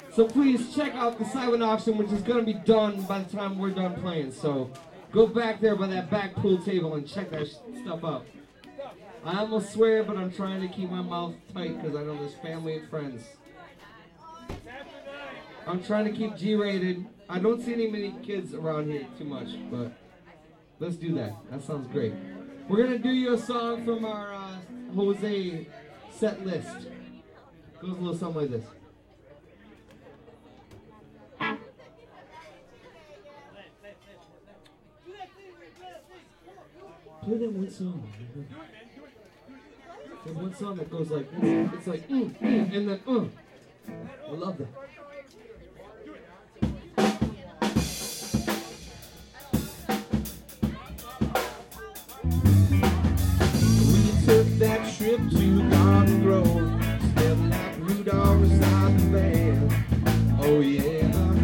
So please check out the silent auction, which is going to be done by the time we're done playing. So go back there by that back pool table and check that stuff out. I almost swear, but I'm trying to keep my mouth tight because I know there's family and friends. I'm trying to keep G-rated. I don't see many kids around here too much, but let's do that. That sounds great. We're going to do you a song from our Jose set list. Goes a little something like this. Play that one song. There's one song that goes like, it's like, and then, I love that. We took that trip to Garden Grove, stepped like Rudolph beside the van. Oh yeah,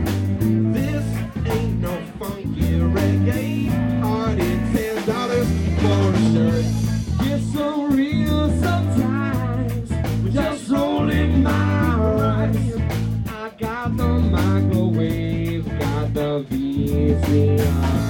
this ain't no funky reggae party. $10 for a shirt. Get so real sometimes, just rolling my eyes. I got the microwave, got the VCR.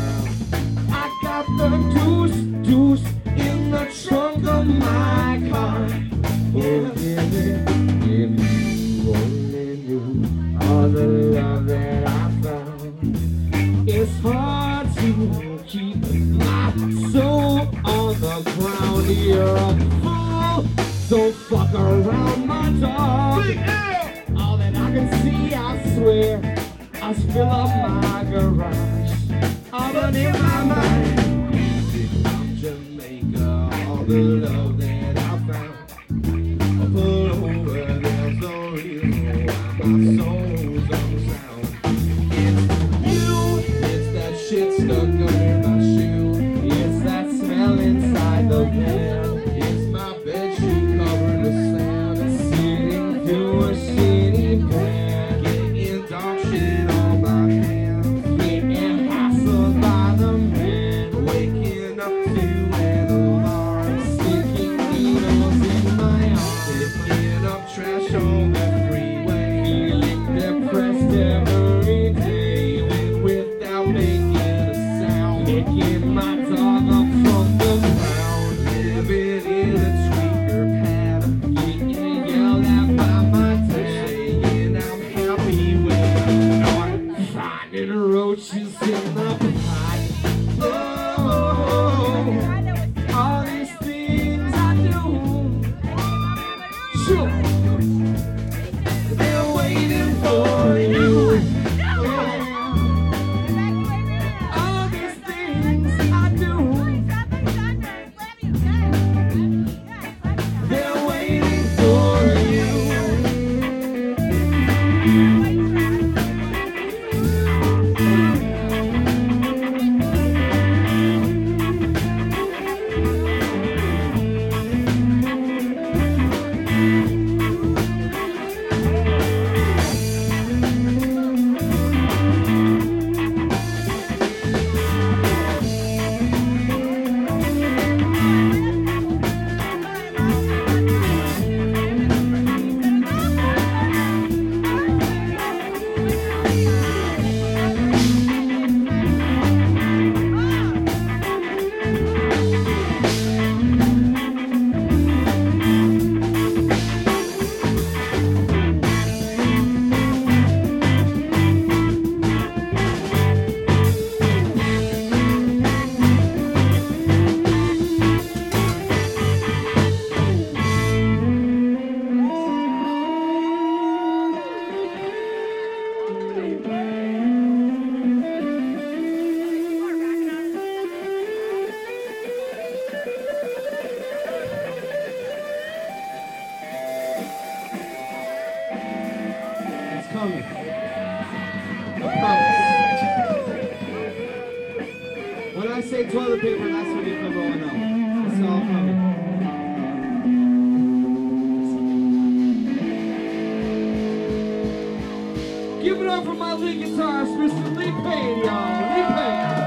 I got the deuce in the trunk of my car. Oh, if you only knew all the love that I found. It's hard to keep my soul on the ground. You're a fool, don't fuck around my dog. All that I can see, I swear, I fill up my garage. All but in my mind, from Jamaica, all the love that I found. I pull over, there's no reason why my soul's unsound. It's you, it's that shit stuck under my shoe. It's that smell inside the van. It's my bedsheet covered with sand. It's sitting through a shitty plan. Getting dog shit on my hands. Getting hassled by the man. Waking up to an alarm. Sticking needles in my arm. Picking up trash on the freeway. Feeling depressed every day. Without making a sound. Picking my dog up from the ground. Living in a tweaker pad. Getting yelled at by my dad. Saying I'm happy when I'm not. Finding roaches in the pot. Oh, all these things I do. Sure, they're waiting for you. All these things I do. They're waiting for you. It's coming. I promise. When I say toilet paper, that's when you come rolling out. It's all coming. Give it up for my lead guitarist, Mr. Lee Payne, y'all. Lee Payne.